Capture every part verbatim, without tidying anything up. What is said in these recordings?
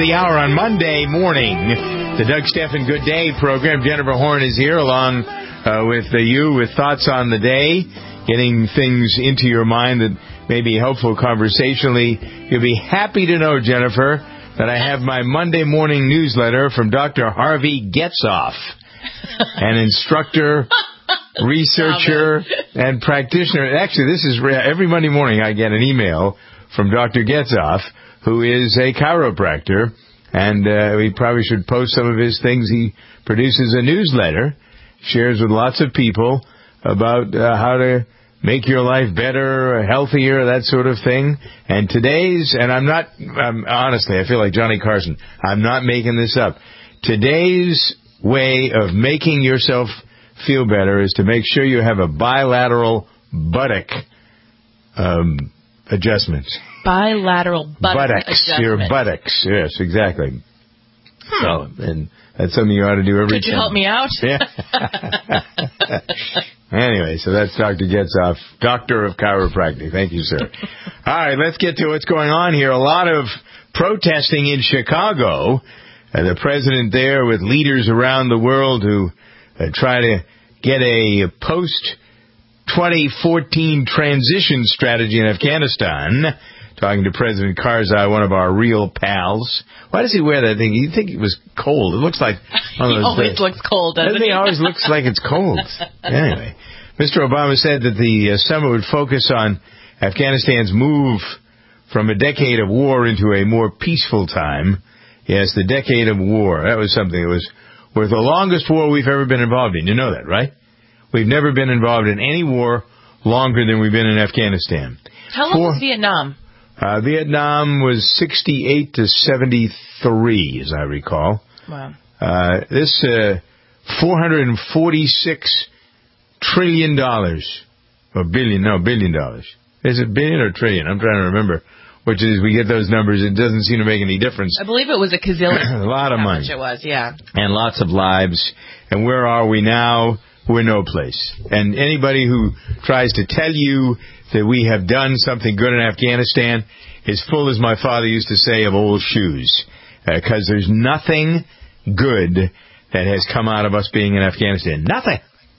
the hour on Monday morning. The Doug Stephan Good Day program. Jennifer Horn is here along uh, with uh, you with thoughts on the day, getting things into your mind that may be helpful conversationally. You'll be happy to know, Jennifer, that I have my Monday morning newsletter from Doctor Harvey Getzoff, an instructor, researcher, and practitioner. Actually, this is every Monday morning I get an email from Doctor Getzoff, who is a chiropractor, and uh, we probably should post some of his things. He produces a newsletter, shares with lots of people about uh, how to make your life better, healthier, that sort of thing. And today's, and I'm not, um, honestly, I feel like Johnny Carson. I'm not making this up. Today's way of making yourself feel better is to make sure you have a bilateral buttock um, adjustment. Bilateral buttock buttocks, adjustment. Your buttocks, yes, exactly. Hmm. So, and that's something you ought to do every Could you time. help me out? Yeah. Anyway, so that's Doctor Getzoff, Doctor of Chiropractic. Thank you, sir. All right, let's get to what's going on here. A lot of protesting in Chicago. Uh, the president there with leaders around the world who uh, try to get a post twenty fourteen transition strategy in Afghanistan. Talking to President Karzai, one of our real pals. Why does he wear that thing? You think it was cold? It looks like one of He those always things. looks cold, doesn't he? He always looks like it's cold. Anyway, Mister Obama said that the uh, summit would focus on Afghanistan's move from a decade of war into a more peaceful time. Yes, the decade of war. That was something that was, was the longest war we've ever been involved in. You know that, right? We've never been involved in any war longer than we've been in Afghanistan. How long For, was Vietnam? Uh, Vietnam was sixty-eight to seventy-three, as I recall. Wow. Uh, this uh, four hundred forty-six trillion dollars, or billion, no, billion dollars. Is it billion or trillion? I'm trying to remember which it is. We get those numbers. It doesn't seem to make any difference. I believe it was a gazillion. A lot of How money. much it was, yeah. And lots of lives. And where are we now? We're no place. And anybody who tries to tell you that we have done something good in Afghanistan is full, as my father used to say, of old shoes. Because uh, there's nothing good that has come out of us being in Afghanistan. Nothing.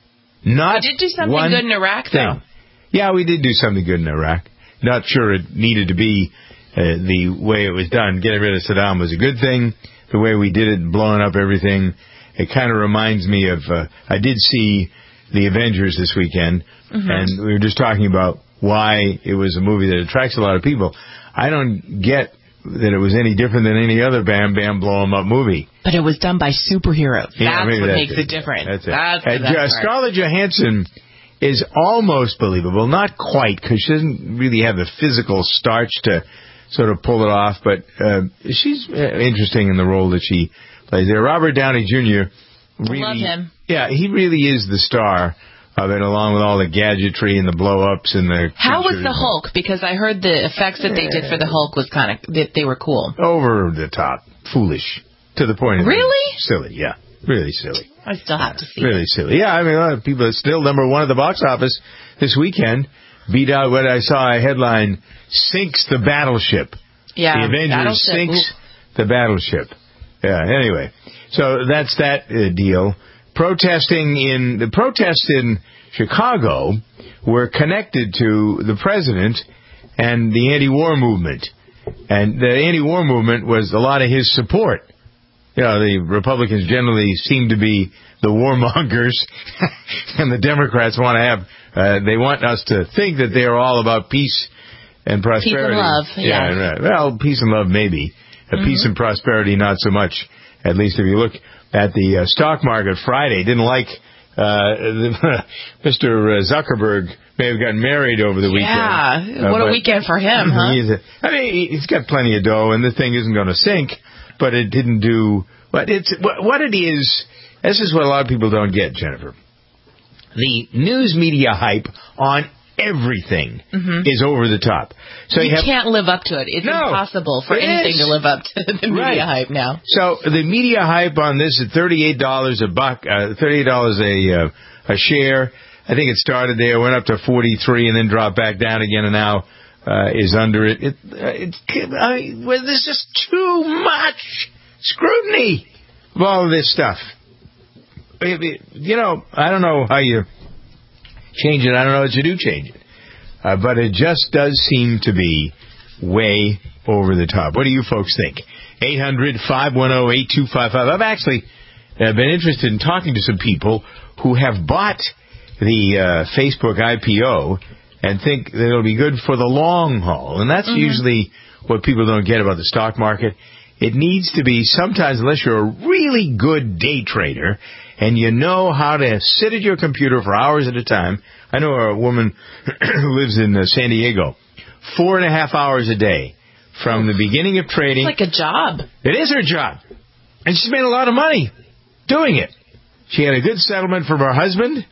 Not We did do something one good in Iraq, thing. though. Yeah, we did do something good in Iraq. Not sure it needed to be uh, the way it was done. Getting rid of Saddam was a good thing. The way we did it, blowing up everything, it kind of reminds me of, uh, I did see The Avengers this weekend, mm-hmm. and we were just talking about why it was a movie that attracts a lot of people. I don't get that it was any different than any other Bam Bam blow 'em up movie. But it was done by superheroes. Yeah, that's what that's makes it. it different. That's it. That's and, the uh, best part. Scarlett Johansson is almost believable. Not quite, because she doesn't really have the physical starch to sort of pull it off, but uh, she's uh, interesting in the role that she plays there. Robert Downey Junior Really, I love him. Yeah, he really is the star of it, along with all the gadgetry and the blow-ups and the... How was the Hulk? Because I heard the effects that they did for the Hulk was kind of... They, they were cool. Over the top. Foolish. To the point of... Really? Silly, yeah. Really silly. I still have to see Really it. silly. Yeah, I mean, a lot of people are still number one at the box office this weekend. Beat out what I saw a headline, sinks the battleship. Yeah, the Avengers Battleship. sinks Ooh. the battleship. Yeah, anyway. So that's that uh, deal. Protesting in... The protests in Chicago were connected to the president and the anti-war movement. And the anti-war movement was a lot of his support. You know, the Republicans generally seem to be the warmongers, and the Democrats want to have, uh, they want us to think that they are all about peace and prosperity. Peace and love, yeah. yeah right. Well, peace and love, maybe. Uh, mm-hmm. Peace and prosperity, not so much. At least if you look at the uh, stock market Friday, didn't like uh, the, Mister Zuckerberg may have gotten married over the weekend. Yeah, uh, what a weekend for him, huh? He's a, I mean, he's got plenty of dough, and the thing isn't going to sink. But it didn't do what it's what, what it is. This is what a lot of people don't get, Jennifer. The news media hype on everything mm-hmm. is over the top. So you, you have, can't live up to it. It's no, impossible for it anything is. to live up to the media right. hype now. So the media hype on this is thirty-eight dollars a buck, uh, thirty-eight dollars a uh, a share. I think it started there, went up to forty-three, and then dropped back down again, and now uh, is under it. it, uh, it I mean, well, there's just too much scrutiny of all of this stuff. You know, I don't know how you change it. I don't know how you do change it. Uh, but it just does seem to be way over the top. What do you folks think? eight hundred, five one zero, eight two five five. I've actually uh, been interested in talking to some people who have bought the uh, Facebook I P O and think that it'll be good for the long haul. And that's mm-hmm. usually what people don't get about the stock market. It needs to be sometimes, unless you're a really good day trader and you know how to sit at your computer for hours at a time. I know a woman who lives in uh, San Diego, four and a half hours a day from the beginning of trading. It's like a job. It is her job. And she's made a lot of money doing it. She had a good settlement from her husband.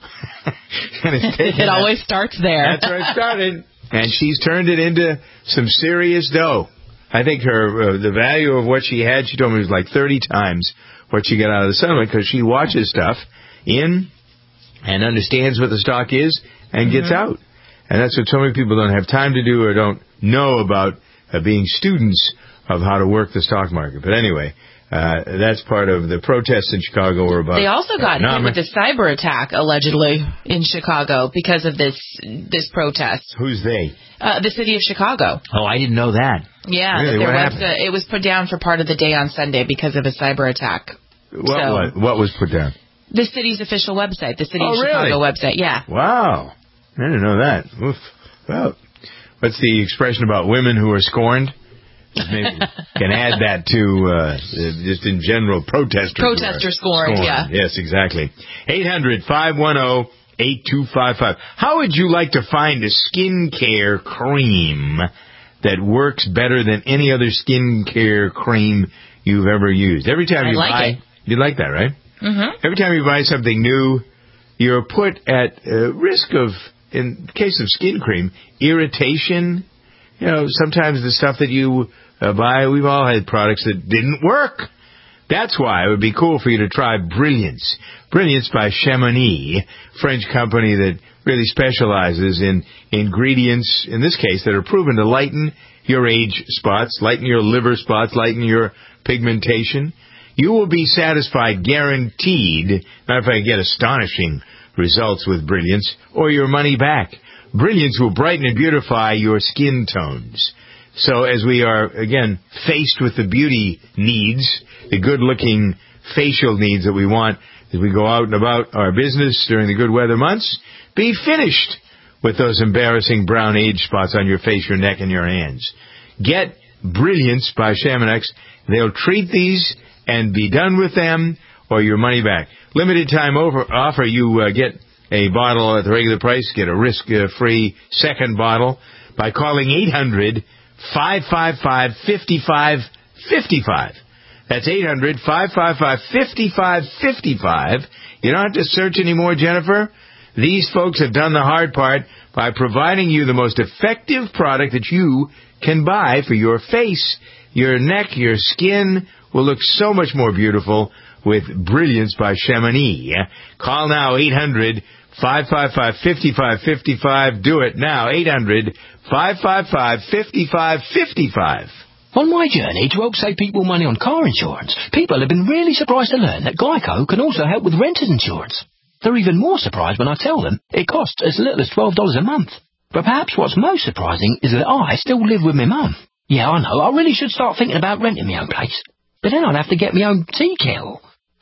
and it's it always that. starts there. That's where it started. And she's turned it into some serious dough. I think her uh, the value of what she had, she told me, was like thirty times what she got out of the settlement because she watches stuff in and understands what the stock is and mm-hmm. gets out. And that's what so many people don't have time to do or don't know about uh, being students of how to work the stock market. But anyway, uh, that's part of the protests in Chicago were about. They also got economic. hit with a cyber attack, allegedly, in Chicago because of this this protest. Who's they? Uh, the city of Chicago. Oh, I didn't know that. Yeah, really? there what was a, it was put down for part of the day on Sunday because of a cyber attack. What, so, what, what was put down? The city's official website, the city oh, of Chicago really? website, yeah. Wow. I didn't know that. Oof. Well, what's the expression about women who are scorned? Maybe can add that to uh, just in general protesters. Protester scorned, scorned, yeah. Yes, exactly. eight hundred, five one zero, eight two five five. How would you like to find a skincare cream that works better than any other skincare cream you've ever used? Every time I you like buy, it. you like that, right? Mm-hmm. Every time you buy something new, you're put at uh, risk of, in the case of skin cream, irritation. You know, sometimes the stuff that you uh, buy, we've all had products that didn't work. That's why it would be cool for you to try Brilliance. Brilliance by Chamonix, French company that really specializes in ingredients, in this case, that are proven to lighten your age spots, lighten your liver spots, lighten your pigmentation. You will be satisfied, guaranteed, not if I get astonishing results with Brilliance, or your money back. Brilliance will brighten and beautify your skin tones. So as we are, again, faced with the beauty needs, the good-looking facial needs that we want as we go out and about our business during the good weather months, be finished with those embarrassing brown age spots on your face, your neck, and your hands. Get Brilliance by Chamonix. They'll treat these and be done with them, or your money back. Limited time over offer. You uh, get a bottle at the regular price, get a risk-free second bottle by calling eight hundred, five five five, five five five five. That's eight hundred, five five five, five five five five. You don't have to search anymore, Jennifer. These folks have done the hard part by providing you the most effective product that you can buy for your face, your neck, your skin will look so much more beautiful with Brilliance by Chamonix. Call now, eight hundred, five five five, five five five five. Do it now, eight hundred, five five five, five five five five. On my journey to help save people money on car insurance, people have been really surprised to learn that Geico can also help with renter's insurance. They're even more surprised when I tell them it costs as little as twelve dollars a month. But perhaps what's most surprising is that I still live with my mum. Yeah, I know, I really should start thinking about renting my own place. But then I'd have to get my own tea kettle,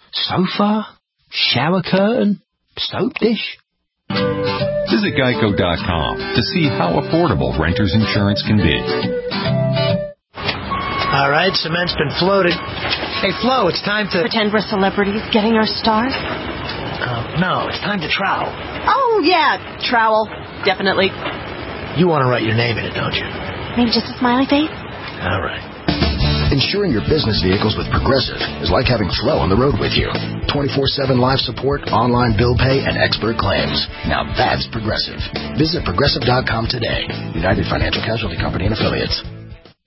sofa, shower curtain, soap dish. Visit Geico dot com to see how affordable renter's insurance can be. All right, cement's been floated. Hey, Flo, it's time to... Pretend we're celebrities getting our stars? Uh, no, it's time to trowel. Oh, yeah, trowel. Definitely. You want to write your name in it, don't you? Maybe just a smiley face? All right. Insuring your business vehicles with Progressive is like having Flo on the road with you. twenty-four seven live support, online bill pay, and expert claims. Now that's Progressive. Visit Progressive dot com today. United Financial Casualty Company and Affiliates.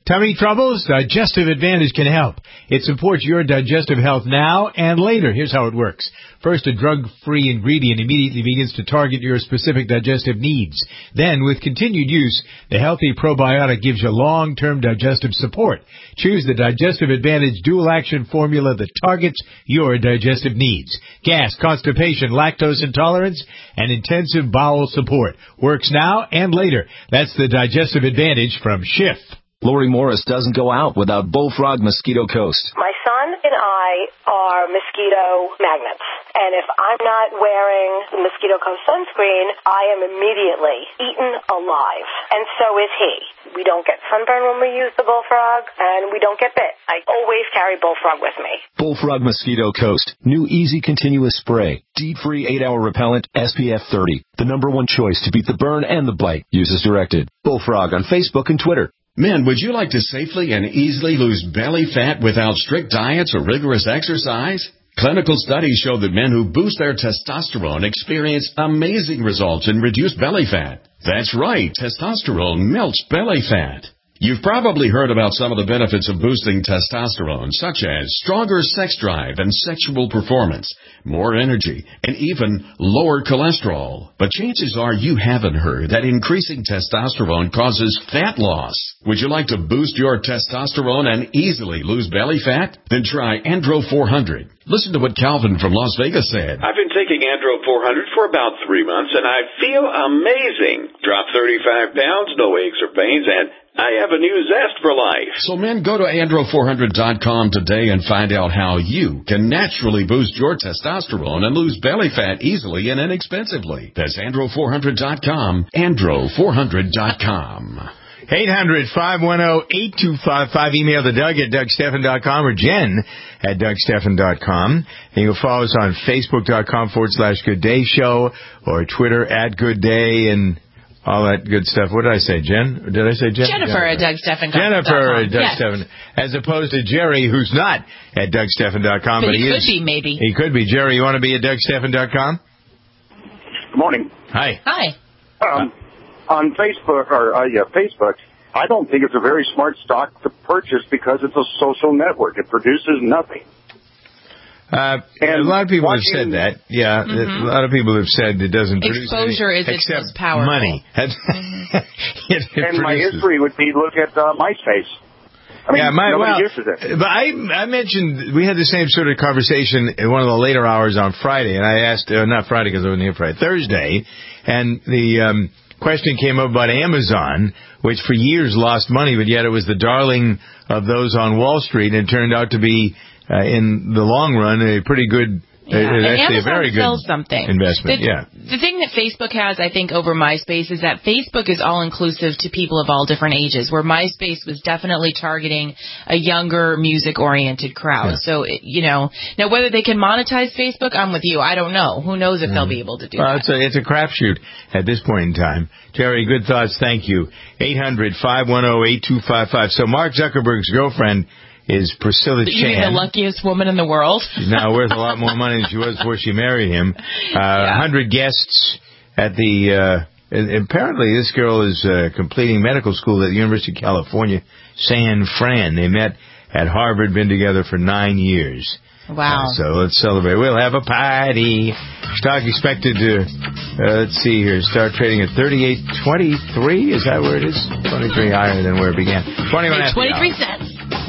Tummy troubles? Digestive Advantage can help. It supports your digestive health now and later. Here's how it works. First, a drug-free ingredient immediately begins to target your specific digestive needs. Then, with continued use, the healthy probiotic gives you long-term digestive support. Choose the Digestive Advantage dual-action formula that targets your digestive needs. Gas, constipation, lactose intolerance, and intensive bowel support. Works now and later. That's the Digestive Advantage from Schiff. Lori Morris doesn't go out without Bullfrog Mosquito Coast. My son and I are mosquito magnets. And if I'm not wearing the Mosquito Coast sunscreen, I am immediately eaten alive. And so is he. We don't get sunburn when we use the Bullfrog, and we don't get bit. I always carry Bullfrog with me. Bullfrog Mosquito Coast. New easy continuous spray. Deep-free eight-hour repellent, S P F thirty. The number one choice to beat the burn and the bite. Use as directed. Bullfrog on Facebook and Twitter. Men, would you like to safely and easily lose belly fat without strict diets or rigorous exercise? Clinical studies show that men who boost their testosterone experience amazing results in reduced belly fat. That's right, testosterone melts belly fat. You've probably heard about some of the benefits of boosting testosterone, such as stronger sex drive and sexual performance, more energy, and even lower cholesterol. But chances are you haven't heard that increasing testosterone causes fat loss. Would you like to boost your testosterone and easily lose belly fat? Then try Andro four hundred. Listen to what Calvin from Las Vegas said. I've been taking Andro four hundred for about three months, and I feel amazing. Dropped thirty-five pounds, no aches or pains, and I have a new zest for life. So, men, go to andro four hundred dot com today and find out how you can naturally boost your testosterone and lose belly fat easily and inexpensively. That's andro four hundred dot com, andro four hundred dot com. eight hundred, five one zero, eight two five five. Email the Doug at doug stephan dot com or Jen at doug stephan dot com. And you can follow us on facebook.com forward slash Good Day Show or Twitter at Good Day and all that good stuff. What did I say, Jen? Did I say Jen? Jennifer at doug stephan dot com. Jennifer at Doug yes. Stephan. As opposed to Jerry, who's not at doug stephan dot com. But, but he, he could is, be, maybe. He could be. Jerry, you want to be at doug stephan dot com? Good morning. Hi. Hi. Um, on Facebook, or uh, yeah, Facebook, I don't think it's a very smart stock to purchase because it's a social network. It produces nothing. Uh, and a lot of people watching, have said that. Yeah, mm-hmm. A lot of people have said it doesn't produce exposure is its most powerful. Money. Mm-hmm. it, it and my produces. history would be look at uh, MySpace. I mean, yeah, my, nobody well, uses it. But I, I mentioned we had the same sort of conversation in one of the later hours on Friday, and I asked, uh, not Friday because I wasn't here Friday, Thursday, and the um, question came up about Amazon, which for years lost money, but yet it was the darling of those on Wall Street, and it turned out to be, uh, in the long run, a pretty good. Yeah. It's actually Amazon a very good sells something. investment. The, yeah. The thing that Facebook has, I think, over MySpace is that Facebook is all-inclusive to people of all different ages, where MySpace was definitely targeting a younger, music-oriented crowd. Yeah. So, it, you know, now whether they can monetize Facebook, I'm with you. I don't know. Who knows if mm. they'll be able to do well, that. It's a, it's a crapshoot at this point in time. Jerry, good thoughts. Thank you. eight hundred, five one zero, eight two five five. So Mark Zuckerberg's girlfriend is Priscilla you Chan. Mean the luckiest woman in the world? She's now worth a lot more money than she was before she married him. Uh, yeah. one hundred guests at the, uh, apparently this girl is uh, completing medical school at the University of California, San Fran. They met at Harvard, been together for nine years. Wow. Uh, so let's celebrate. We'll have a party. Stock expected to, uh, let's see here, start trading at thirty-eight twenty-three. Is that where it is? twenty-three higher than where it began. twenty-one hey, twenty-three cents.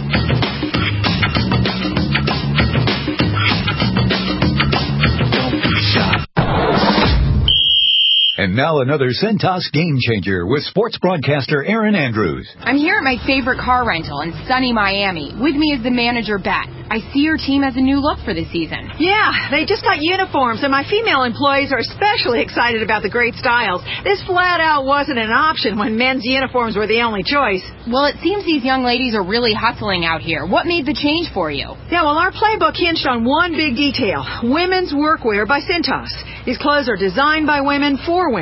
And now another Centos game changer with sports broadcaster Erin Andrews. I'm here at my favorite car rental in sunny Miami. With me is the manager, Beth. I see your team has a new look for the season. Yeah, they just got uniforms, and my female employees are especially excited about the great styles. This flat out wasn't an option when men's uniforms were the only choice. Well, it seems these young ladies are really hustling out here. What made the change for you? Yeah, well, our playbook hinged on one big detail: women's workwear by Centos. These clothes are designed by women for women.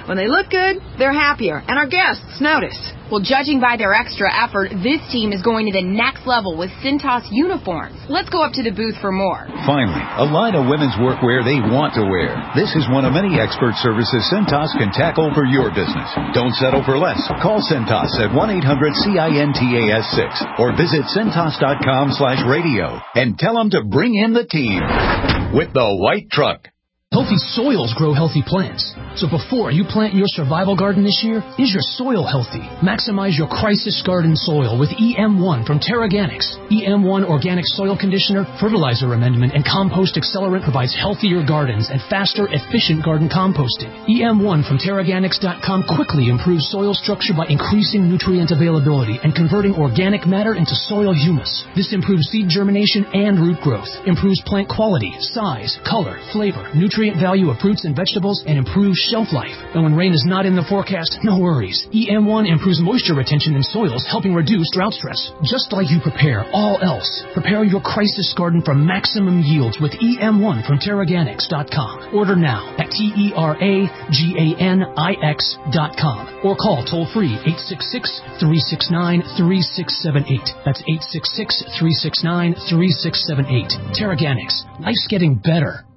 When they look good, they're happier, and our guests notice. Well, judging by their extra effort, this team is going to the next level with Cintas uniforms. Let's go up to the booth for more. Finally, a line of women's workwear they want to wear. This is one of many expert services Cintas can tackle for your business. Don't settle for less. Call Cintas at one eight hundred C I N T A S six or visit Cintas.com slash radio and tell them to bring in the team with the white truck. Healthy soils grow healthy plants. So before you plant your survival garden this year, is your soil healthy? Maximize your crisis garden soil with E M one from TerraGanix. E M one Organic Soil Conditioner, Fertilizer Amendment, and Compost Accelerant provides healthier gardens and faster, efficient garden composting. E M one from Terraganix dot com quickly improves soil structure by increasing nutrient availability and converting organic matter into soil humus. This improves seed germination and root growth, improves plant quality, size, color, flavor, nutrient value of fruits and vegetables, and improves shelf life. And when rain is not in the forecast, no worries. E M one improves moisture retention in soils, helping reduce drought stress. Just like you prepare all else, prepare your crisis garden for maximum yields with E M one from Terraganix dot com. Order now at T E R A G A N I X dot com or call toll-free eight six six, three six nine, three six seven eight. That's eight six six, three six nine, three six seven eight. Terraganix. Life's getting better.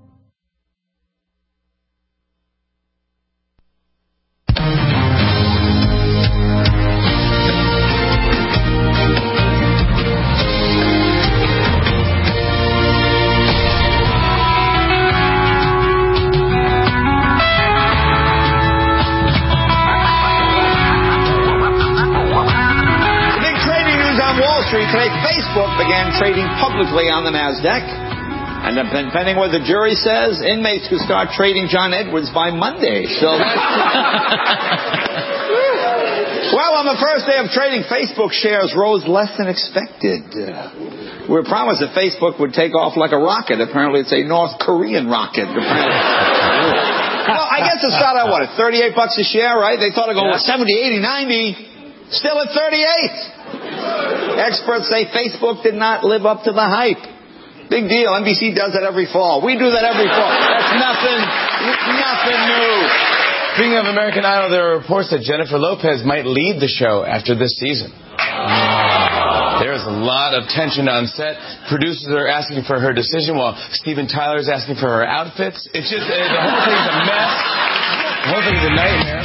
Today, Facebook began trading publicly on the NASDAQ. And depending what the jury says, inmates could start trading John Edwards by Monday. So that's... Well, on the first day of trading, Facebook shares rose less than expected. Uh, we were promised that Facebook would take off like a rocket. Apparently, it's a North Korean rocket. Well, I guess it started at, what, at thirty-eight bucks a share, right? They thought it'd go yeah. seventy, eighty, ninety. Still at thirty-eight. Experts say Facebook did not live up to the hype. Big deal. N B C does that every fall. We do that every fall. That's nothing, nothing new. Speaking of American Idol, there are reports that Jennifer Lopez might leave the show after this season. There's a lot of tension on set. Producers are asking for her decision while Steven Tyler is asking for her outfits. It's just, uh, the whole thing's a mess. The whole thing's a nightmare.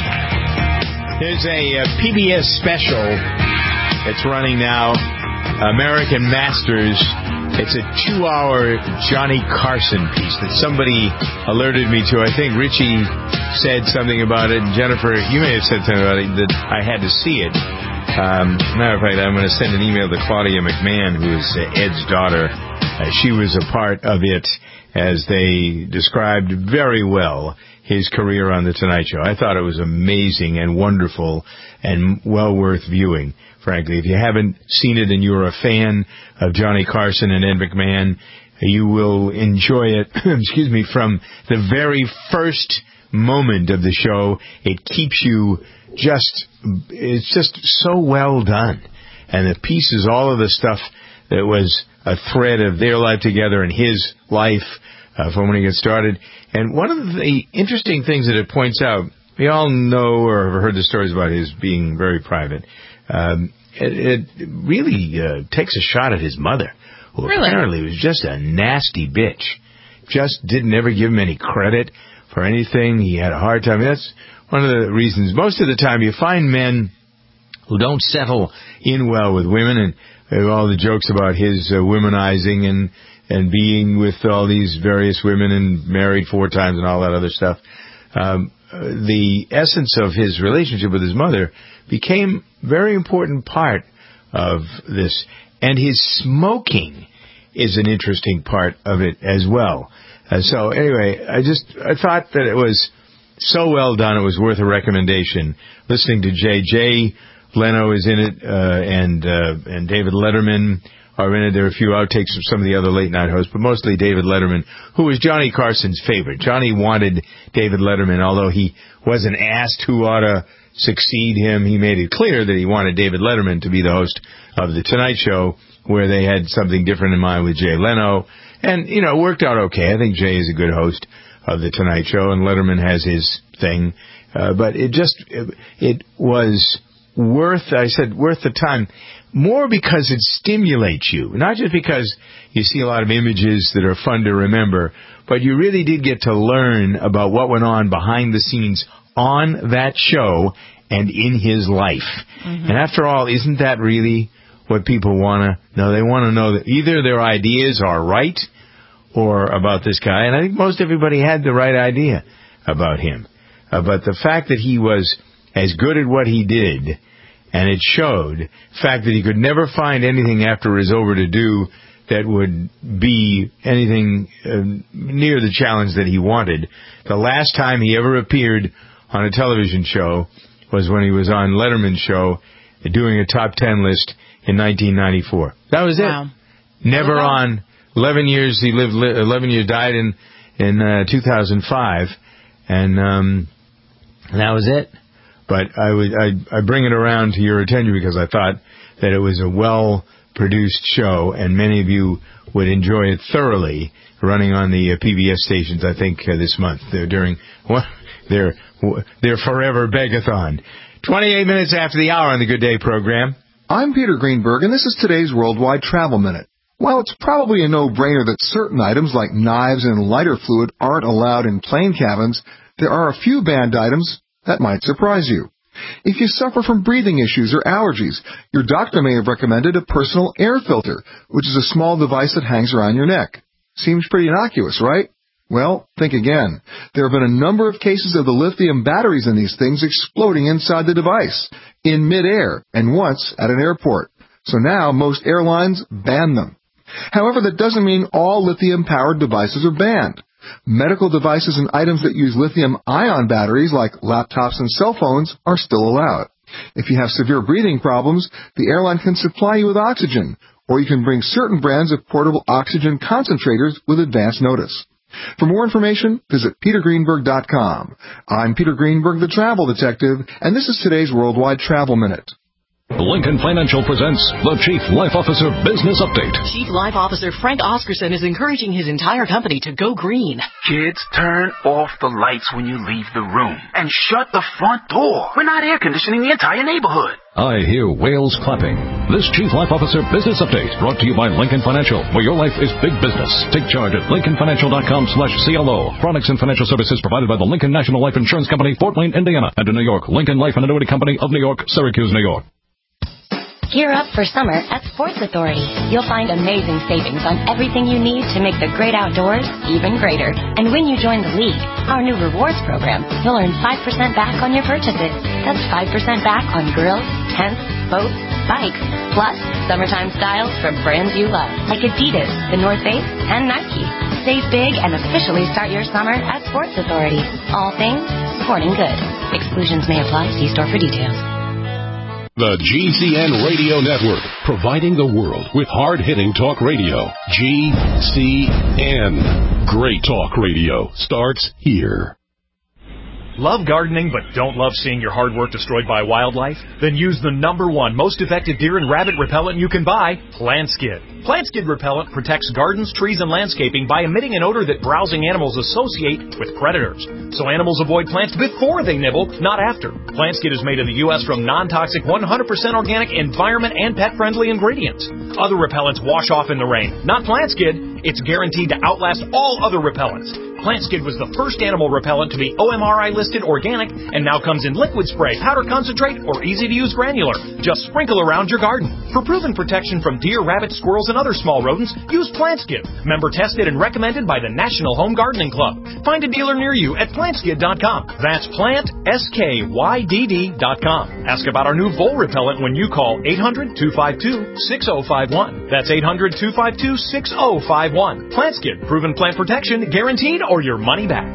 There's a uh, P B S special that's running now, American Masters. It's a two-hour Johnny Carson piece that somebody alerted me to. I think Richie said something about it. And Jennifer, you may have said something about it, that I had to see it. Um, matter of fact, I'm going to send an email to Claudia McMahon, who is uh, Ed's daughter. Uh, she was a part of it, as they described very well his career on The Tonight Show. I thought it was amazing and wonderful and well worth viewing. Frankly, if you haven't seen it and you're a fan of Johnny Carson and Ed McMahon, you will enjoy it, excuse me, from the very first moment of the show. It keeps you just, it's just so well done. And the pieces, all of the stuff that was a thread of their life together and his life uh, from when he got started. And one of the interesting things that it points out, we all know or have heard the stories about his being very private. Um, it, it really uh, takes a shot at his mother, who really? apparently was just a nasty bitch. Just didn't ever give him any credit for anything. He had a hard time. That's one of the reasons. Most of the time you find men who don't settle in well with women, and uh, all the jokes about his uh, womanizing and, and being with all these various women and married four times and all that other stuff. Um, the essence of his relationship with his mother became a very important part of this. And his smoking is an interesting part of it as well. Uh, so anyway, I just I thought that it was so well done, it was worth a recommendation. Listening to Jay. Jay Leno is in it, uh, and uh, and David Letterman are in it. There are a few outtakes from some of the other late-night hosts, but mostly David Letterman, who was Johnny Carson's favorite. Johnny wanted David Letterman, although he wasn't asked who ought to succeed him. He made it clear that he wanted David Letterman to be the host of The Tonight Show, where they had something different in mind with Jay Leno. And, you know, it worked out okay. I think Jay is a good host. of The Tonight Show, and Letterman has his thing. Uh, but it just, it, it was worth, I said, worth the time. More because it stimulates you. Not just because you see a lot of images that are fun to remember, but you really did get to learn about what went on behind the scenes on that show and in his life. Mm-hmm. And after all, isn't that really what people want to know? They want to know that either their ideas are right or about this guy. And I think most everybody had the right idea about him. Uh, but the fact that he was as good at what he did, and it showed, the fact that he could never find anything after it was over to do that would be anything uh, near the challenge that he wanted. The last time he ever appeared on a television show was when he was on Letterman's show doing a top ten list in nineteen ninety-four. That was wow. it. Never wow. on. eleven years, he lived, eleven years, died in, in uh, two thousand five, and um, that was it. But I would I, I bring it around to your attention because I thought that it was a well-produced show, and many of you would enjoy it thoroughly running on the uh, P B S stations, I think, uh, this month. They're during well, their, their Forever Begathon. twenty-eight minutes after the hour on the Good Day program. I'm Peter Greenberg, and this is today's Worldwide Travel Minute. While it's probably a no-brainer that certain items like knives and lighter fluid aren't allowed in plane cabins, there are a few banned items that might surprise you. If you suffer from breathing issues or allergies, your doctor may have recommended a personal air filter, which is a small device that hangs around your neck. Seems pretty innocuous, right? Well, think again. There have been a number of cases of the lithium batteries in these things exploding inside the device, in midair, and once at an airport. So now most airlines ban them. However, that doesn't mean all lithium-powered devices are banned. Medical devices and items that use lithium-ion batteries, like laptops and cell phones, are still allowed. If you have severe breathing problems, the airline can supply you with oxygen, or you can bring certain brands of portable oxygen concentrators with advance notice. For more information, visit peter greenberg dot com. I'm Peter Greenberg, the Travel Detective, and this is today's Worldwide Travel Minute. Lincoln Financial presents the Chief Life Officer Business Update. Chief Life Officer Frank Oscarson is encouraging his entire company to go green. Kids, turn off the lights when you leave the room. And shut the front door. We're not air conditioning the entire neighborhood. I hear whales clapping. This Chief Life Officer Business Update brought to you by Lincoln Financial, where your life is big business. Take charge at lincoln financial dot com slash C L O. Products and financial services provided by the Lincoln National Life Insurance Company, Fort Wayne, Indiana, and in New York, Lincoln Life and Annuity Company of New York, Syracuse, New York. Gear up for summer at Sports Authority. You'll find amazing savings on everything you need to make the great outdoors even greater. And when you join the league, our new rewards program, you'll earn five percent back on your purchases. That's five percent back on grills, tents, boats, bikes, plus summertime styles from brands you love, like Adidas, the North Face, and Nike. Save big and officially start your summer at Sports Authority. All things sporting good. Exclusions may apply. See store for details. The G C N Radio Network, providing the world with hard-hitting talk radio. G C N. Great talk radio starts here. Love gardening but don't love seeing your hard work destroyed by wildlife? Then use the number one most effective deer and rabbit repellent you can buy, PlantSkid. PlantSkid repellent protects gardens, trees, and landscaping by emitting an odor that browsing animals associate with predators. So animals avoid plants before they nibble, not after. PlantSkid is made in the U S from non-toxic, one hundred percent organic, environment, and pet-friendly ingredients. Other repellents wash off in the rain. Not PlantSkid. It's guaranteed to outlast all other repellents. PlantSkid was the first animal repellent to be O M R I listed organic and now comes in liquid spray, powder concentrate, or easy-to-use granular. Just sprinkle around your garden. For proven protection from deer, rabbits, squirrels, and other small rodents, use PlantSkid. Member tested and recommended by the National Home Gardening Club. Find a dealer near you at plant skid dot com. That's plant, S K Y D D dot com. Ask about our new vole repellent when you call eight hundred, two five two, six oh five one. That's eight hundred, two five two, six oh five one. PlantSkid, proven plant protection, guaranteed or your money back.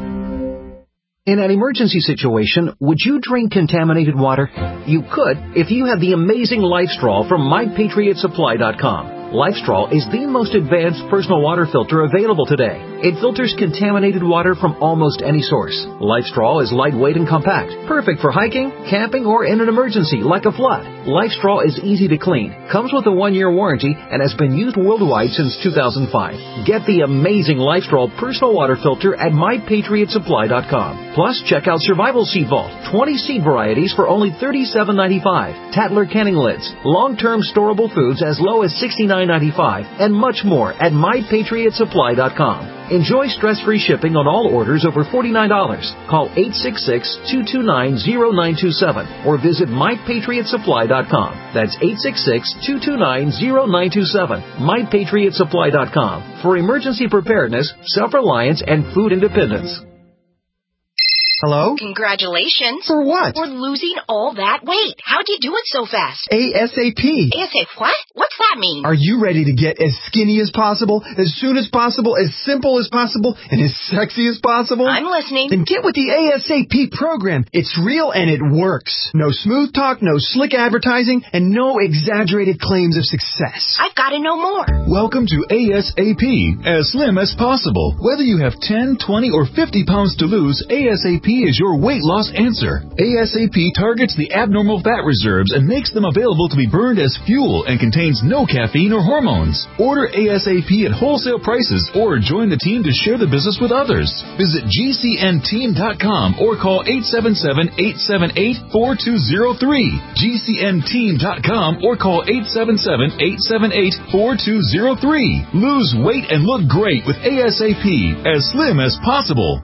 In an emergency situation, would you drink contaminated water? You could if you had the amazing Life Straw from my patriot supply dot com. LifeStraw is the most advanced personal water filter available today. It filters contaminated water from almost any source. LifeStraw is lightweight and compact, perfect for hiking, camping, or in an emergency like a flood. LifeStraw is easy to clean, comes with a one-year warranty, and has been used worldwide since two thousand five. Get the amazing LifeStraw personal water filter at my patriot supply dot com. Plus, check out Survival Seed Vault, twenty seed varieties for only thirty-seven ninety-five. Tattler canning lids, long-term storable foods as low as sixty-nine ninety-five, and much more at my patriot supply dot com. Enjoy stress-free shipping on all orders over forty-nine dollars. Call eight six six, two two nine, zero nine two seven or visit my patriot supply dot com. That's eight six six, two two nine, zero nine two seven. my patriot supply dot com for emergency preparedness, self-reliance, and food independence. Hello? Congratulations. For what? For losing all that weight. How'd you do it so fast? ASAP. ASAP what? What's that mean? Are you ready to get as skinny as possible, as soon as possible, as simple as possible, and as sexy as possible? I'm listening. Then get with the ASAP program. It's real and it works. No smooth talk, no slick advertising, and no exaggerated claims of success. I've got to know more. Welcome to ASAP, as slim as possible. Whether you have ten, twenty, or fifty pounds to lose, ASAP is your weight loss answer. ASAP targets the abnormal fat reserves and makes them available to be burned as fuel and contains no caffeine or hormones. Order ASAP at wholesale prices or join the team to share the business with others. Visit G C N team dot com or call eight seven seven, eight seven eight, four two zero three. G C N team dot com or call eight seven seven, eight seven eight, four two zero three. Lose weight and look great with ASAP, as slim as possible.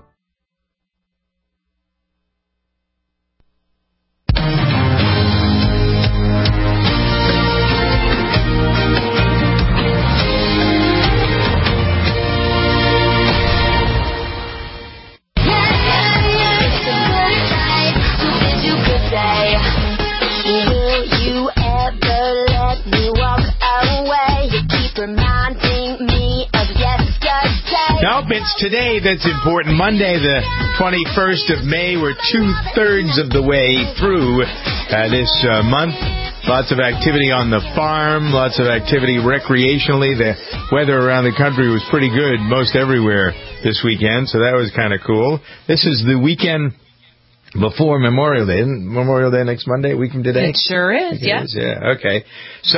Nope, it's today that's important. Monday, the twenty-first of May. We're two-thirds of the way through uh, this uh, month. Lots of activity on the farm, lots of activity recreationally. The weather around the country was pretty good most everywhere this weekend, so that was kind of cool. This is the weekend before Memorial Day. Isn't Memorial Day next Monday, a week from today? It sure is, it yeah. Is, yeah, okay. So,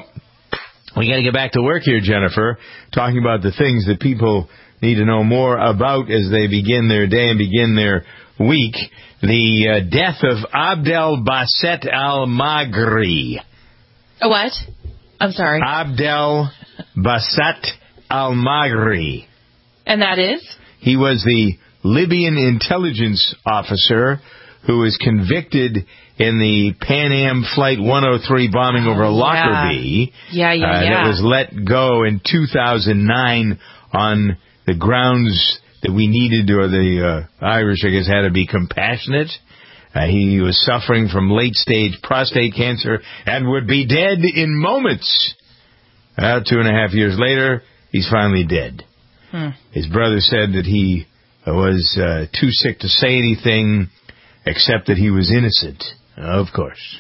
we got to get back to work here, Jennifer, talking about the things that people need to know more about as they begin their day and begin their week. The uh, death of Abdel Basset al-Magri. A what? I'm sorry. Abdel Basset al-Magri. And that is? He was the Libyan intelligence officer who was convicted in the Pan Am Flight one oh three bombing over oh, Lockerbie. Yeah, yeah, uh, yeah. That was let go in two thousand nine on the grounds that we needed, or the uh, Irish, I guess, had to be compassionate. Uh, he was suffering from late-stage prostate cancer and would be dead in moments. Uh, two and a half years later, he's finally dead. Hmm. His brother said that he was uh, too sick to say anything, except that he was innocent. Of course.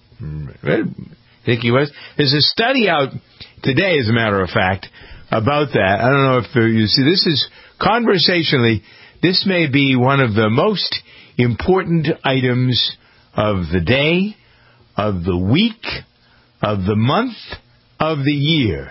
I think he was. There's a study out today, as a matter of fact, about that. I don't know if you see, this is conversationally, this may be one of the most important items of the day, of the week, of the month, of the year.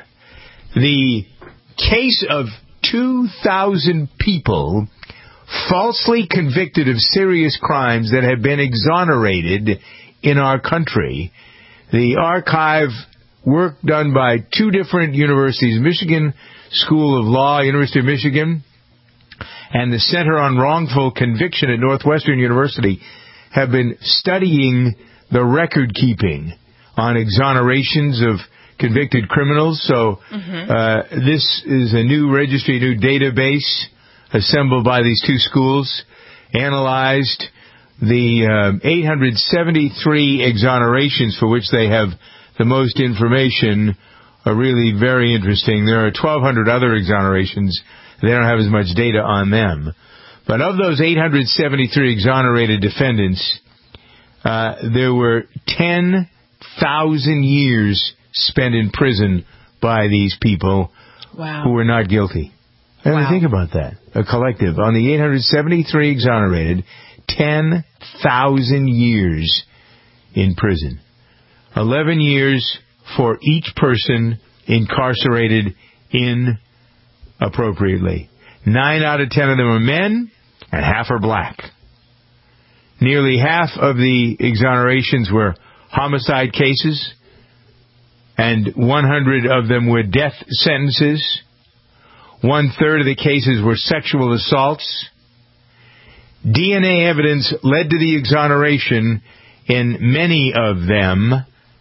The case of two thousand people falsely convicted of serious crimes that have been exonerated in our country. The archive work done by two different universities, Michigan School of Law, University of Michigan, and the Center on Wrongful Conviction at Northwestern University, have been studying the record keeping on exonerations of convicted criminals. So mm-hmm. uh, this is a new registry, a new database assembled by these two schools, analyzed the uh, eight hundred seventy-three exonerations for which they have the most information, are really very interesting. There are twelve hundred other exonerations. They don't have as much data on them. But of those eight hundred seventy-three exonerated defendants, uh, there were ten thousand years spent in prison by these people wow. who were not guilty. I mean, wow. think about that. A collective. On the eight hundred seventy-three exonerated, ten thousand years in prison. eleven years for each person incarcerated inappropriately. Nine out of ten of them are men, and half are black. Nearly half of the exonerations were homicide cases, and one hundred of them were death sentences. One-third of the cases were sexual assaults. D N A evidence led to the exoneration in many of them.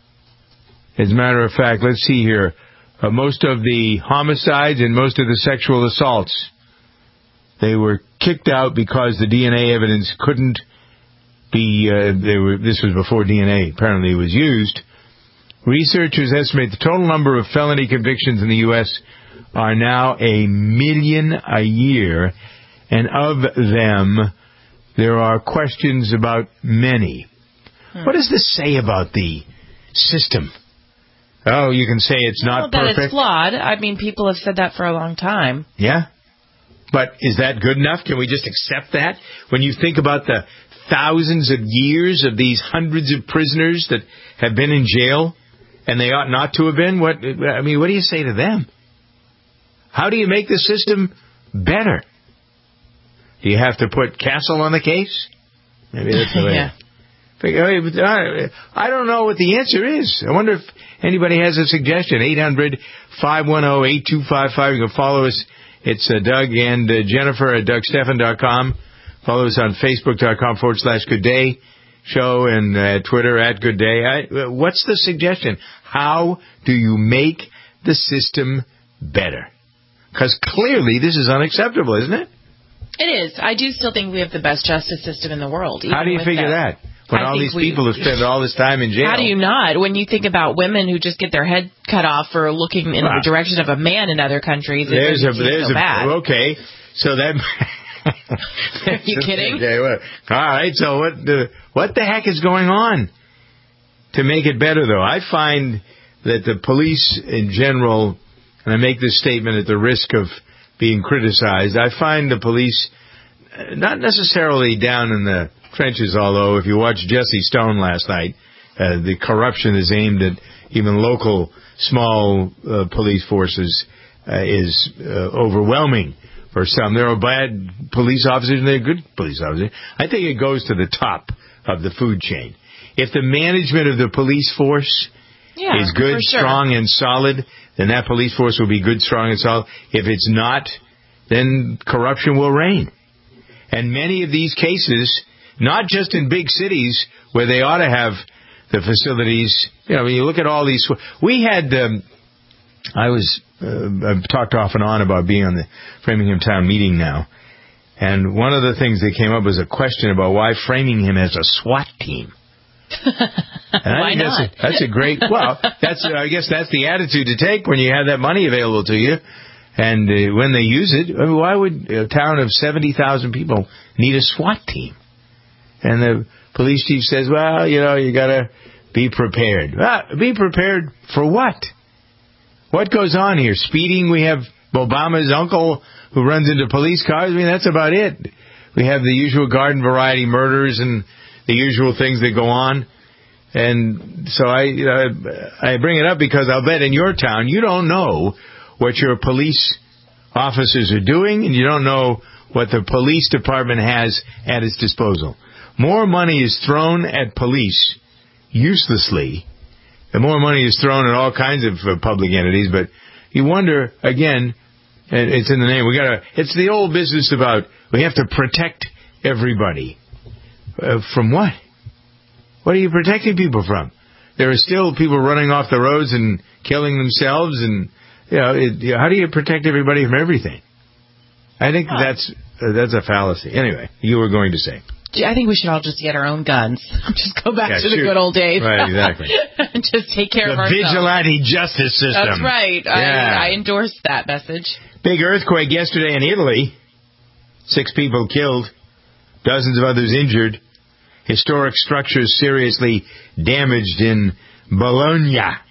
As a matter of fact, let's see here. Uh, most of the homicides and most of the sexual assaults, they were kicked out because the D N A evidence couldn't be, uh, they were, this was before D N A apparently was used. Researchers estimate the total number of felony convictions in the U S are now a million a year, and of them, there are questions about many. Hmm. What does this say about the system? Oh, you can say it's well, not that perfect. It's flawed. I mean, people have said that for a long time. Yeah? But is that good enough? Can we just accept that? When you think about the thousands of years of these hundreds of prisoners that have been in jail, and they ought not to have been, what, I mean, what do you say to them? How do you make the system better? Do you have to put Castle on the case? Maybe that's the way. Yeah. I don't know what the answer is. I wonder if anybody has a suggestion. eight hundred, five one zero, eight two five five. You can follow us. It's uh, Doug and uh, Jennifer at Doug Stephan dot com. Follow us on Facebook.com forward slash Good Day Show and uh, Twitter at Good Day. I, what's the suggestion? How do you make the system better? Because clearly this is unacceptable, isn't it? It is. I do still think we have the best justice system in the world. How do you figure that? that? When I all these we, people have spent all this time in jail. How do you not? When you think about women who just get their head cut off for looking in wow. the direction of a man in other countries, there's a there's so a bad. okay. So that. Are you kidding? Okay, well, all right. So what the what the heck is going on to make it better? Though I find that the police in general, and I make this statement at the risk of being criticized, I find the police not necessarily down in the trenches, although if you watched Jesse Stone last night, uh, the corruption is aimed at even local small uh, police forces uh, is uh, overwhelming for some. There are bad police officers and there are good police officers. I think it goes to the top of the food chain. If the management of the police force yeah, is good, sure. strong, and solid, then that police force will be good, strong, and solid. If it's not, then corruption will reign. And many of these cases, not just in big cities where they ought to have the facilities, you know, when you look at all these, we had, um, I was, uh, I've talked off and on about being on the Framingham Town meeting now, and one of the things that came up was a question about why Framingham has a SWAT team. Why not? That's a, that's a great, well, that's uh, I guess that's the attitude to take when you have that money available to you. And uh, when they use it, I mean, why would a town of seventy thousand people need a SWAT team? And the police chief says, well, you know, you got to be prepared. Well, be prepared for what? What goes on here? Speeding? We have Obama's uncle who runs into police cars. I mean, that's about it. We have the usual garden variety murders and the usual things that go on. And so I, you know, I bring it up because I'll bet in your town you don't know what your police officers are doing, and you don't know what the police department has at its disposal. More money is thrown at police uselessly. The more money is thrown at all kinds of uh, public entities, but you wonder, again, it's in the name. We gotta. It's the old business about we have to protect everybody. Uh, from what? What are you protecting people from? There are still people running off the roads and killing themselves, and you know, it, how do you protect everybody from everything? I think huh. that's uh, that's a fallacy. Anyway, you were going to say. I think we should all just get our own guns. Just go back yeah, to the shoot. good old days. Right, exactly. Just take care the of ourselves. The vigilante justice system. That's right. Yeah. I, I endorse that message. Big earthquake yesterday in Italy. Six people killed. Dozens of others injured. Historic structures seriously damaged in Bologna.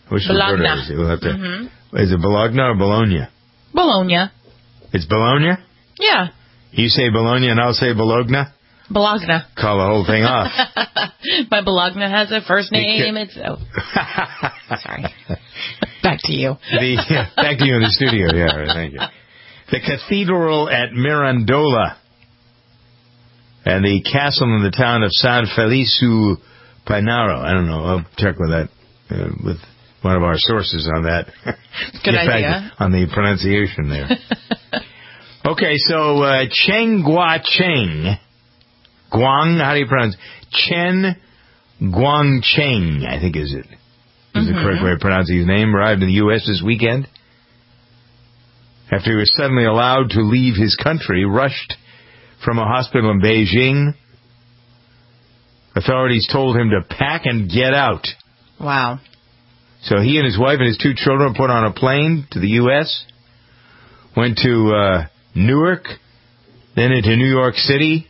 Which Bologna. Is it? We'll have to, mm-hmm. Is it Bologna or Bologna? Bologna. It's Bologna? Yeah. You say Bologna and I'll say Bologna? Bologna. Call the whole thing off. My Bologna has a first name. It's oh. Sorry. Back to you. The, yeah, back to you in the studio. Yeah, right, thank you. The cathedral at Mirandola and the castle in the town of San Felice Painaro. I don't know. I'll check with that, uh, with one of our sources on that. Good idea. On the pronunciation there. Okay, so uh, Cheng Guangcheng. Guang, how do you pronounce it? Chen Guangcheng, I think is it. Is mm-hmm. the correct way of pronouncing his name. Arrived in the U S this weekend after he was suddenly allowed to leave his country, rushed from a hospital in Beijing. Authorities told him to pack and get out. Wow. So he and his wife and his two children were put on a plane to the U S, went to uh, Newark, then into New York City.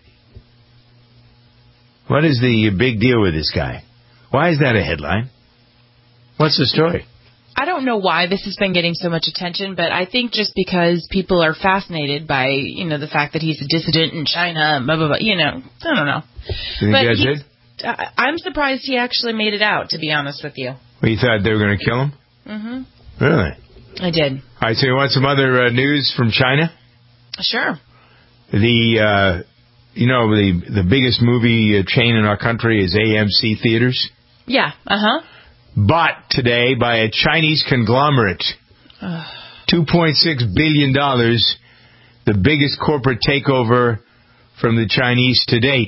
What is the big deal with this guy? Why is that a headline? What's the story? I don't know why this has been getting so much attention, but I think just because people are fascinated by, you know, the fact that he's a dissident in China, blah, blah, blah, you know, I don't know. You think but that's it? Uh, I'm surprised he actually made it out, to be honest with you. Well, you thought they were going to kill him? Mm-hmm. Really? I did. All right, so you want some other uh, news from China? Sure. The, uh, you know, the the biggest movie chain in our country is A M C Theaters. Yeah, uh-huh. Bought today by a Chinese conglomerate. two point six billion dollars, the biggest corporate takeover from the Chinese to date.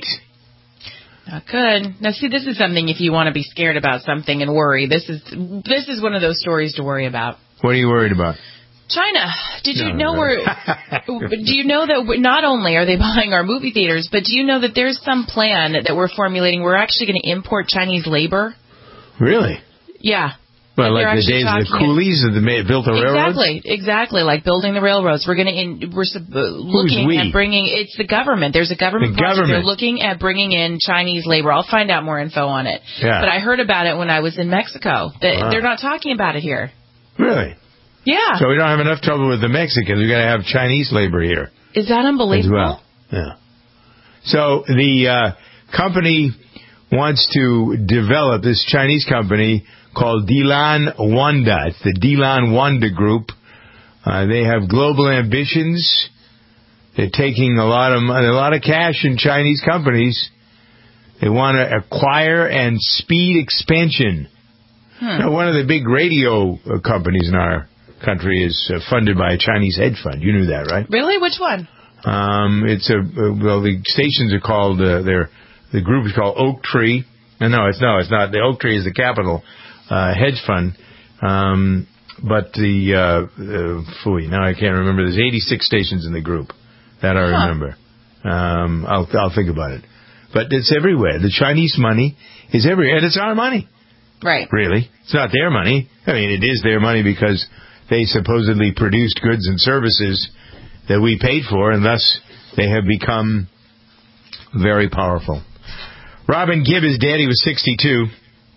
Not good. Now, see, this is something if you want to be scared about something and worry. This is this is one of those stories to worry about. What are you worried about? China. Did you no, know no. we're? Do you know that we're, not only are they buying our movie theaters, but do you know that there's some plan that we're formulating? We're actually going to import Chinese labor. Really? Yeah. Well, like the days of the coolies that built the railroads? Exactly, exactly, like building the railroads. We're going to in, we're uh, looking we? at bringing. It's the government. There's a government the project. Government. They're looking at bringing in Chinese labor. I'll find out more info on it. Yeah. But I heard about it when I was in Mexico. They, wow. They're not talking about it here. Really? Yeah. So we don't have enough trouble with the Mexicans. We got to have Chinese labor here. Is that unbelievable? As well. Yeah. So the uh, company wants to develop this Chinese company called Dilan Wanda. It's the Dilan Wanda Group. Uh, they have global ambitions. They're taking a lot of a lot of cash in Chinese companies. They want to acquire and speed expansion. Hmm. Now, one of the big radio companies in our country is uh, funded by a Chinese hedge fund. You knew that, right? Really? Which one? Um, it's a uh, well, the stations are called. Uh, they're the group is called Oak Tree. No, no, it's no, it's not. The Oak Tree is the capital. Uh, hedge fund, um, but the uh, uh, phooey, now I can't remember. There's eighty-six stations in the group that I huh. remember. Um, I'll I'll think about it. But it's everywhere. The Chinese money is everywhere, and it's our money. Right. Really, it's not their money. I mean, it is their money because they supposedly produced goods and services that we paid for, and thus they have become very powerful. Robin Gibb is dead. He was sixty-two.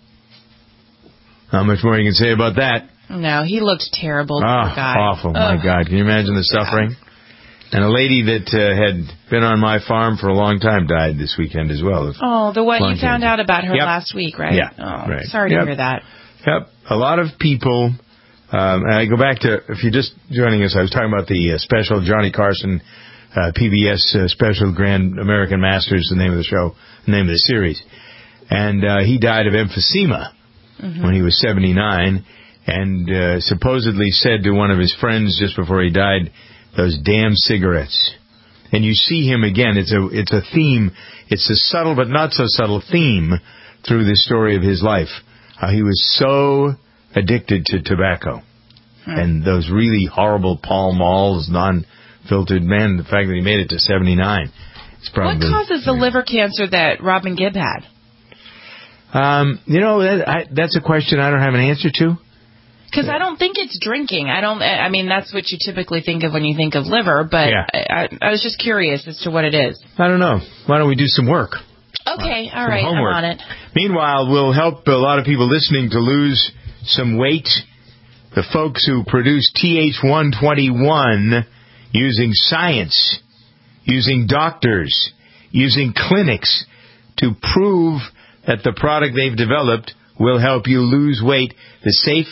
How much more you can say about that? No, he looked terrible. Oh, guy. awful. Ugh. My God. Can you imagine the suffering? And a lady that uh, had been on my farm for a long time died this weekend as well. Oh, the one you found cancer. out about her yep. last week, right? Yeah. Oh, right. Sorry yep. to hear that. Yep. A lot of people, um, and I go back to, if you're just joining us, I was talking about the uh, special Johnny Carson uh, P B S uh, special Grand American Masters, the name of the show, the name of the series. And uh, he died of emphysema. Mm-hmm. When he was seventy-nine, and uh, supposedly said to one of his friends just before he died, "Those damn cigarettes." And you see him again. It's a it's a theme. It's a subtle but not so subtle theme through the story of his life. How he was so addicted to tobacco hmm. and those really horrible Pall Malls, non-filtered. Man, the fact that he made it to seventy-nine. It's probably, what causes the liver cancer that Robin Gibb had? Um, you know, that, I, that's a question I don't have an answer to. Because I don't think it's drinking. I don't. I mean, that's what you typically think of when you think of liver. But yeah. I, I, I was just curious as to what it is. I don't know. Why don't we do some work? Okay, uh, all right, homework. I'm on it. Meanwhile, we'll help a lot of people listening to lose some weight. The folks who produce T H one twenty-one using science, using doctors, using clinics to prove that the product they've developed will help you lose weight the safe,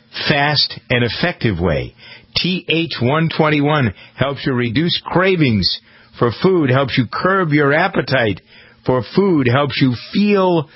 fast, and effective way. T H one twenty-one helps you reduce cravings for food, helps you curb your appetite for food, helps you feel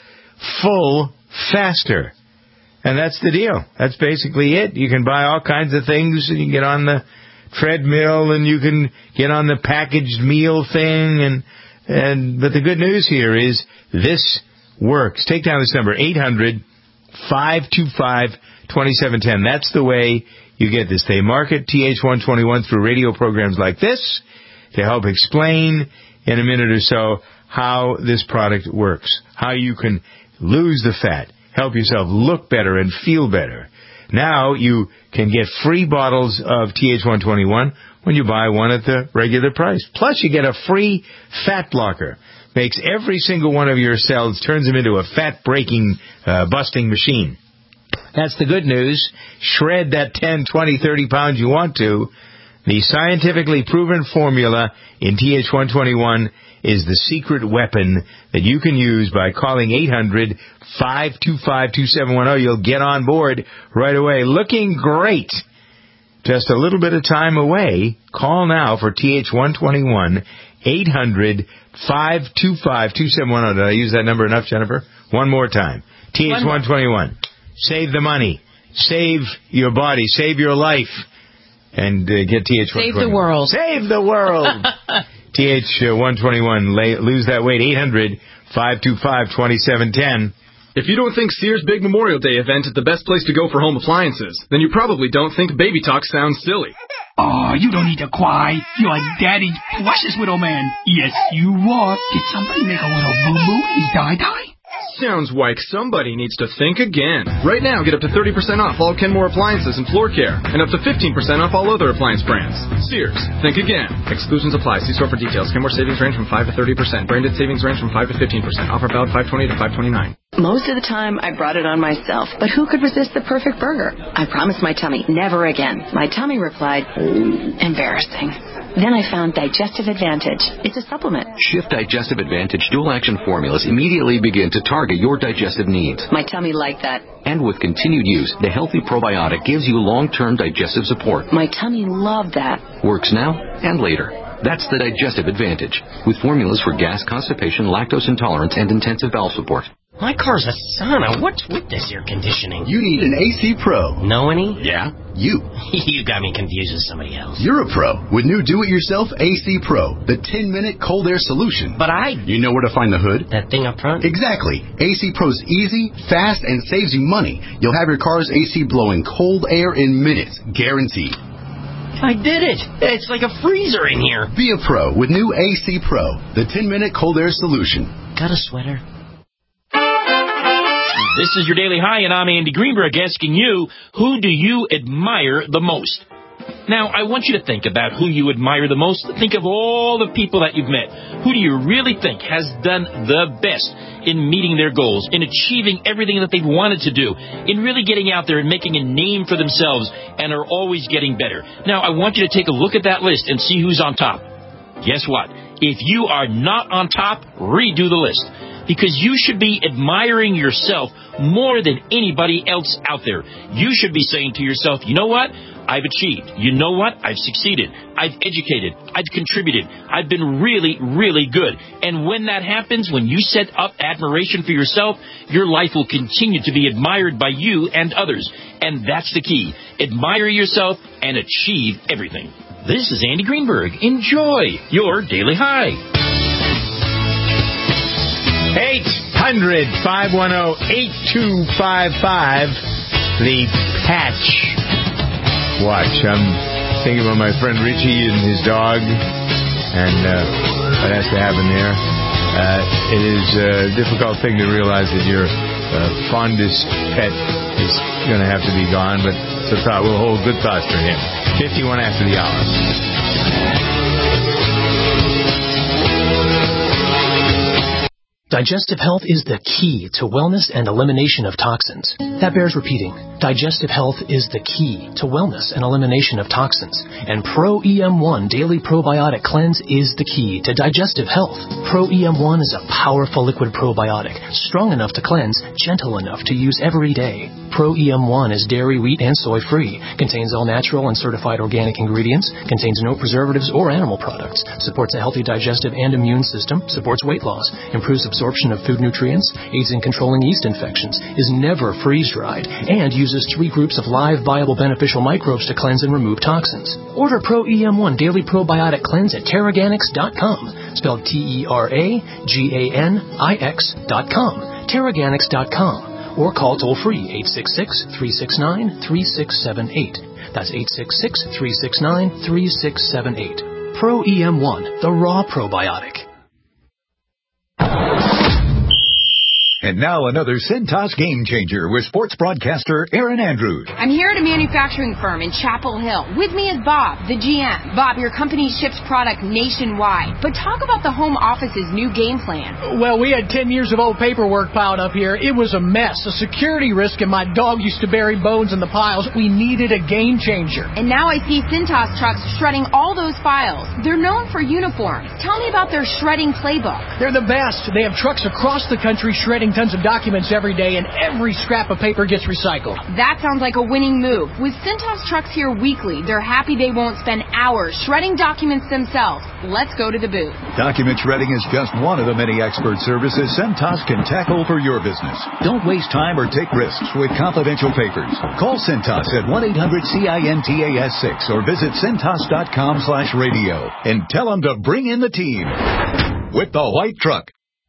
full faster. And that's the deal. That's basically it. You can buy all kinds of things, and you can get on the treadmill, and you can get on the packaged meal thing, and and but the good news here is this works. Take down this number, eight hundred, five two five, two seven one zero. That's the way you get this. They market T H one twenty-one through radio programs like this to help explain in a minute or so how this product works, how you can lose the fat, help yourself look better and feel better. Now you can get free bottles of T H one twenty-one when you buy one at the regular price. Plus you get a free fat blocker. Makes every single one of your cells, turns them into a fat-breaking, uh, busting machine. That's the good news. Shred that ten, twenty, thirty pounds you want to. The scientifically proven formula in T H one twenty-one is the secret weapon that you can use by calling eight hundred, five two five, two seven one zero. You'll get on board right away. Looking great. Just a little bit of time away. Call now for T H one twenty-one, eight hundred, five two five, two seven one zero. Did I use that number enough, Jennifer? One more time. T H one twenty-one. Save the money. Save your body. Save your life. And uh, get T H one twenty-one. Save the world. Save the world. T H one twenty-one. Lay, lose that weight. eight hundred, five two five, two seven one zero. If you don't think Sears Big Memorial Day event is the best place to go for home appliances, then you probably don't think Baby Talk sounds silly. Oh, you don't need to cry. You're Daddy's precious little man. Yes, you are. Did somebody make a little boo-boo in his die-die? Sounds like somebody needs to think again. Right now, get up to thirty percent off all Kenmore appliances and floor care, and up to fifteen percent off all other appliance brands. Sears, think again. Exclusions apply. See store for details. Kenmore savings range from five to thirty percent. Branded savings range from five to fifteen percent. Offer valid five twenty to five twenty-nine. Most of the time, I brought it on myself, but who could resist the perfect burger? I promised my tummy, never again. My tummy replied, embarrassing. Then I found Digestive Advantage. It's a supplement. Shift Digestive Advantage dual action formulas immediately begin to target your digestive needs. My tummy liked that. And with continued use, the healthy probiotic gives you long-term digestive support. My tummy loved that. Works now and later. That's the Digestive Advantage, with formulas for gas, constipation, lactose intolerance, and intensive bowel support. My car's a sauna. What's with this air conditioning? You need an A C Pro. Know any? Yeah, you. You got me confused with somebody else. You're a pro with new do-it-yourself A C Pro, the ten-minute cold air solution. But I... You know where to find the hood? That thing up front? Exactly. A C Pro's easy, fast, and saves you money. You'll have your car's A C blowing cold air in minutes, guaranteed. I did it. It's like a freezer in here. Be a pro with new A C Pro, the ten-minute cold air solution. Got a sweater? This is your Daily High, and I'm Andy Greenberg asking you, who do you admire the most? Now, I want you to think about who you admire the most. Think of all the people that you've met. Who do you really think has done the best in meeting their goals, in achieving everything that they've wanted to do, in really getting out there and making a name for themselves and are always getting better? Now, I want you to take a look at that list and see who's on top. Guess what? If you are not on top, redo the list. Because you should be admiring yourself more than anybody else out there. You should be saying to yourself, you know what? I've achieved. You know what? I've succeeded. I've educated. I've contributed. I've been really, really good. And when that happens, when you set up admiration for yourself, your life will continue to be admired by you and others. And that's the key. Admire yourself and achieve everything. This is Andy Greenberg. Enjoy your Daily High. eight hundred, five one zero, eight two five five. The Patch Watch. I'm thinking about my friend Richie and his dog and uh, what has to happen there. Uh, it is a difficult thing to realize that your uh, fondest pet is going to have to be gone, but it's a thought. We'll hold good thoughts for him. fifty-one after the hour. Digestive health is the key to wellness and elimination of toxins. That bears repeating. Digestive health is the key to wellness and elimination of toxins. And Pro E M one Daily Probiotic Cleanse is the key to digestive health. Pro E M one is a powerful liquid probiotic, strong enough to cleanse, gentle enough to use every day. Pro E M one is dairy, wheat, and soy-free, contains all natural and certified organic ingredients, contains no preservatives or animal products, supports a healthy digestive and immune system, supports weight loss, improves absorption of food nutrients, aids in controlling yeast infections, is never freeze-dried, and uses three groups of live, viable, beneficial microbes to cleanse and remove toxins. Order Pro E M one Daily Probiotic Cleanse at Terraganix dot com, spelled T E R A G A N I X dot com, Terraganix dot com. Or call toll-free eight six six, three six nine, three six seven eight. That's eight six six, three six nine, three six seven eight. Pro E M one, the raw probiotic. And now another Cintas game changer with sports broadcaster Aaron Andrews. I'm here at a manufacturing firm in Chapel Hill. With me is Bob, the G M. Bob, your company ships product nationwide. But talk about the home office's new game plan. Well, we had ten years of old paperwork piled up here. It was a mess, a security risk, and my dog used to bury bones in the piles. We needed a game changer. And now I see Cintas trucks shredding all those files. They're known for uniforms. Tell me about their shredding playbook. They're the best. They have trucks across the country shredding tons of documents every day, and every scrap of paper gets recycled. That sounds like a winning move. With Cintas trucks here weekly, they're happy they won't spend hours shredding documents themselves. Let's go to the booth. Document shredding is just one of the many expert services Cintas can tackle for your business. Don't waste time or take risks with confidential papers. Call Cintas at one eight hundred C I N T A S six or visit Cintas dot com slash radio and tell them to bring in the team with the white truck.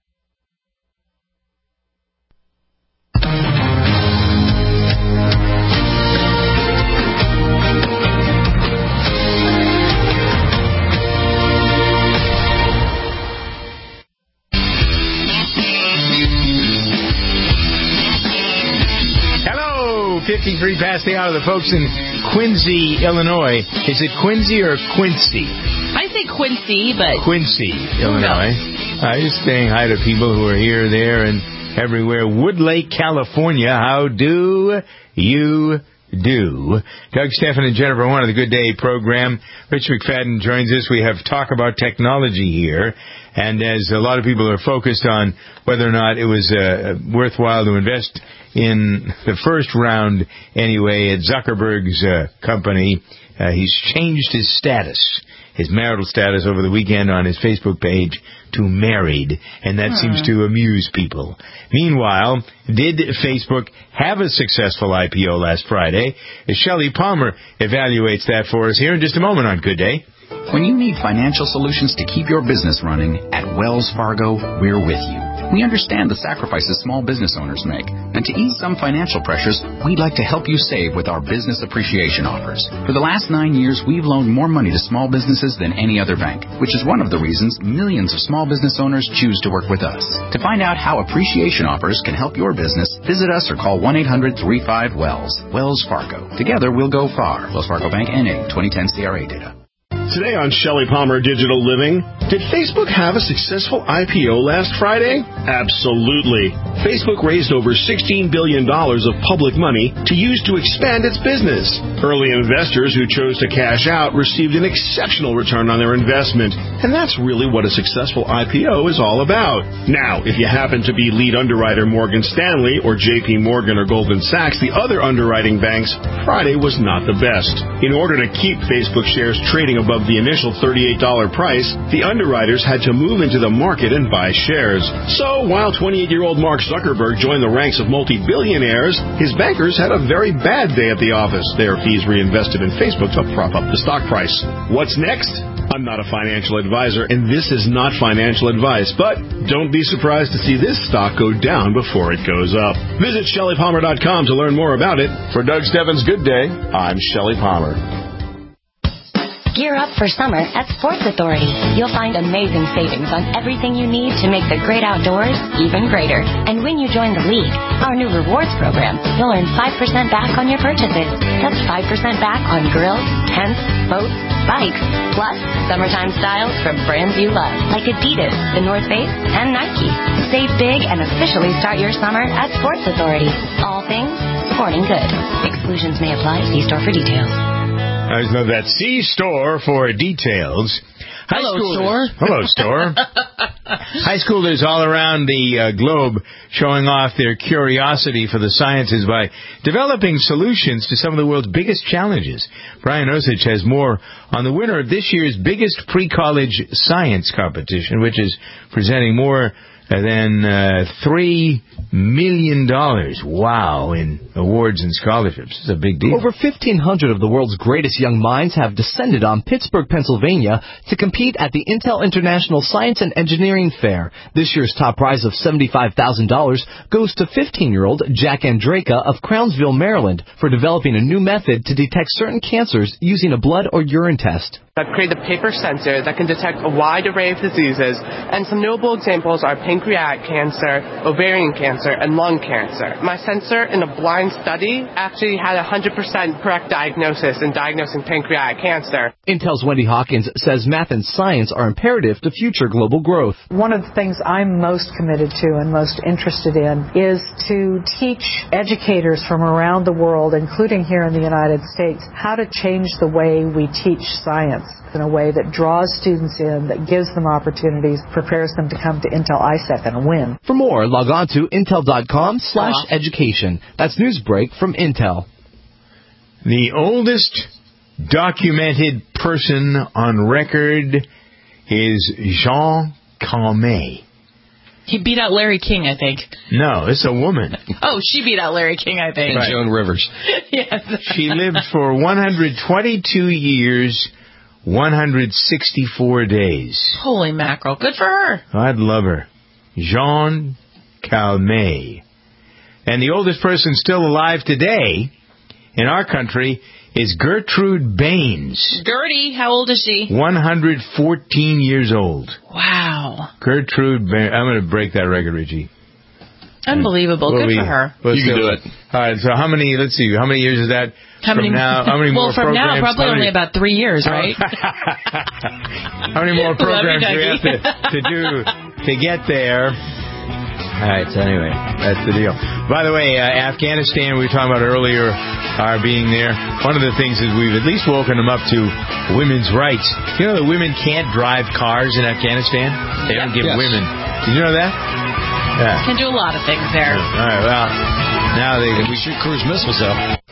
fifty-three past the hour. The folks in Quincy, Illinois. Is it Quincy or Quincy? I say Quincy, but... Quincy, Illinois. I was saying hi to people who are here, there, and everywhere. Woodlake, California. How do you do? Doug Stephan and Jennifer Horn of the Good Day program. Rich McFadden joins us. We have talk about technology here. And as a lot of people are focused on whether or not it was uh, worthwhile to invest in the first round anyway at Zuckerberg's uh, company, uh, he's changed his status, his marital status over the weekend on his Facebook page to married, and that hmm. seems to amuse people. Meanwhile, did Facebook have a successful I P O last Friday? Shelley Palmer evaluates that for us here in just a moment on Good Day. When you need financial solutions to keep your business running, at Wells Fargo, we're with you. We understand the sacrifices small business owners make, and to ease some financial pressures, we'd like to help you save with our business appreciation offers. For the last nine years, we've loaned more money to small businesses than any other bank, which is one of the reasons millions of small business owners choose to work with us. To find out how appreciation offers can help your business, visit us or call one eight hundred three five wells. Wells Fargo. Together, we'll go far. Wells Fargo Bank, N A, twenty ten C R A data. Today on Shelley Palmer Digital Living, did Facebook have a successful I P O last Friday? Absolutely. Facebook raised over sixteen billion dollars of public money to use to expand its business. Early investors who chose to cash out received an exceptional return on their investment, and that's really what a successful I P O is all about. Now, if you happen to be lead underwriter Morgan Stanley or J P Morgan or Goldman Sachs, the other underwriting banks, Friday was not the best. In order to keep Facebook shares trading above the initial thirty-eight dollars price, the underwriters had to move into the market and buy shares. So, while twenty-eight-year-old Mark Zuckerberg joined the ranks of multi-billionaires, his bankers had a very bad day at the office. Their fees reinvested in Facebook to prop up the stock price. What's next? I'm not a financial advisor, and this is not financial advice, but don't be surprised to see this stock go down before it goes up. Visit Shelley Palmer dot com to learn more about it. For Doug Stephan's Good Day, I'm Shelley Palmer. Gear up for summer at Sports Authority. You'll find amazing savings on everything you need to make the great outdoors even greater. And when you join the league, our new rewards program, you'll earn five percent back on your purchases. That's five percent back on grills, tents, boats, bikes, plus summertime styles from brands you love, like Adidas, The North Face, and Nike. Save big and officially start your summer at Sports Authority. All things sporting good. Exclusions may apply. See store for details. I just know that. See store for details. High Hello, schoolers. store. Hello, store. High schoolers all around the uh, globe showing off their curiosity for the sciences by developing solutions to some of the world's biggest challenges. Brian Osich has more on the winner of this year's biggest pre-college science competition, which is presenting more than uh, three million dollars. Wow, in awards and scholarships. It's a big deal. Over fifteen hundred of the world's greatest young minds have descended on Pittsburgh, Pennsylvania to compete at the Intel International Science and Engineering Fair. This year's top prize of seventy-five thousand dollars goes to fifteen-year-old Jack Andraka of Crownsville, Maryland, for developing a new method to detect certain cancers using a blood or urine test. I've created a paper sensor that can detect a wide array of diseases, and some notable examples are pancreatic cancer, ovarian cancer, and lung cancer. My sensor, in a blind study, actually had a one hundred percent correct diagnosis in diagnosing pancreatic cancer. Intel's Wendy Hawkins says math and science are imperative to future global growth. One of the things I'm most committed to and most interested in is to teach educators from around the world, including here in the United States, how to change the way we teach science in a way that draws students in, that gives them opportunities, prepares them to come to Intel I S E C and win. For more, log on to intel.com slash education. That's Newsbreak from Intel. The oldest documented person on record is Jean Calmet. He beat out Larry King, I think. No, it's a woman. Oh, she beat out Larry King, I think. And right. Joan Rivers. Yes. She lived for one hundred twenty-two years, one hundred sixty-four days. Holy mackerel. Good for her. I'd love her. Jean Calmet. And the oldest person still alive today in our country is Gertrude Baines. Gertie, how old is she? one hundred fourteen years old. Wow. Gertrude Baines. I'm going to break that record, Richie. Unbelievable. We'll Good be, for her. We'll you can do it. All right, so how many, let's see, how many years is that how from many, now? How many well, more from programs? now, probably many, only about three years, right? How many more programs do we have to, to do to get there? All right, so anyway, that's the deal. By the way, uh, Afghanistan, we were talking about earlier, our being there. One of the things is we've at least woken them up to women's rights. You know that women can't drive cars in Afghanistan? They don't give yes. women. Did you know that? Yeah. Can do a lot of things there. All right, well, now they... We shoot cruise missiles, though.